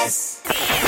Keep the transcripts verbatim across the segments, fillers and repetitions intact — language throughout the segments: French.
S.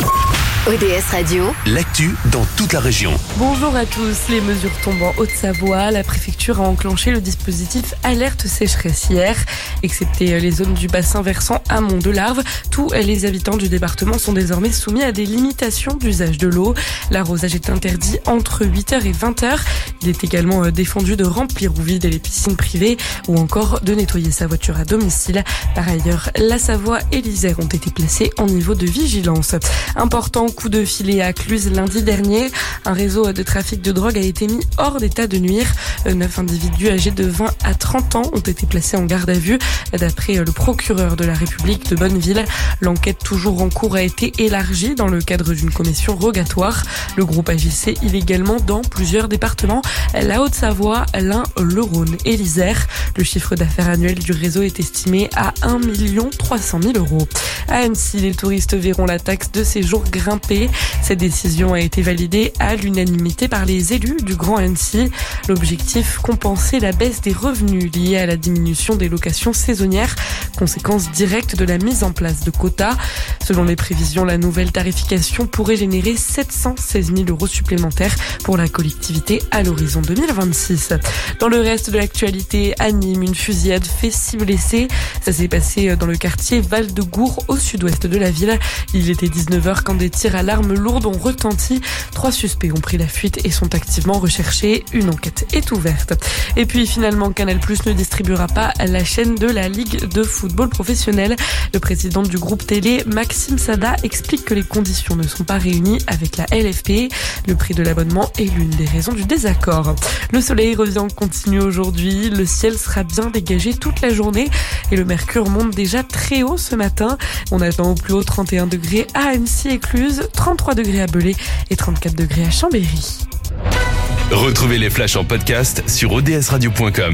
O D S Radio, l'actu dans toute la région. Bonjour à tous. Les mesures tombent en Haute-Savoie. La préfecture a enclenché le dispositif alerte sécheresse hier. Excepté les zones du bassin versant amont de l'Arve, tous les habitants du département sont désormais soumis à des limitations d'usage de l'eau. L'arrosage est interdit entre huit heures et vingt heures. Il est également défendu de remplir ou vider les piscines privées ou encore de nettoyer sa voiture à domicile. Par ailleurs, la Savoie et l'Isère ont été placés en niveau de vigilance. Important coup de filet à Cluse lundi dernier. Un réseau de trafic de drogue a été mis hors d'état de nuire. Neuf individus âgés de vingt à trente ans ont été placés en garde à vue. D'après le procureur de la République de Bonneville, l'enquête toujours en cours a été élargie dans le cadre d'une commission rogatoire. Le groupe agissait illégalement dans plusieurs départements, la Haute-Savoie, l'Ain, le Rhône et l'Isère. Le chiffre d'affaires annuel du réseau est estimé à un million trois cent mille euros. À Annecy, les touristes verront la taxe de séjour grimper. Cette décision a été validée à l'unanimité par les élus du Grand Annecy. L'objectif, compenser la baisse des revenus liés à la diminution des locations saisonnières, conséquence directe de la mise en place de quotas. Selon les prévisions, la nouvelle tarification pourrait générer sept cent seize mille euros supplémentaires pour la collectivité à l'horizon deux mille vingt-six. Dans le reste de l'actualité, à Nîmes, une fusillade fait six blessés. Ça s'est passé dans le quartier Val-de-Gour, au sud-ouest de la ville. Il était dix-neuf heures quand des tirs à l'arme lourde ont retenti. Trois suspects ont pris la fuite et sont activement recherchés. Une enquête est ouverte. Et puis finalement, Canal+ ne distribuera pas la chaîne de la Ligue de football professionnel. Le président du groupe télé, Maxime Sada, explique que les conditions ne sont pas réunies avec la L F P. Le prix de l'abonnement est l'une des raisons du désaccord. Le soleil revient continu aujourd'hui. Le ciel sera bien dégagé toute la journée et le mercure monte déjà très haut ce matin. On attend au plus haut trente et un degrés à Annecy et Cluse, trente-trois degrés à Belay et trente-quatre degrés à Chambéry. Retrouvez les flashs en podcast sur o d s radio point com.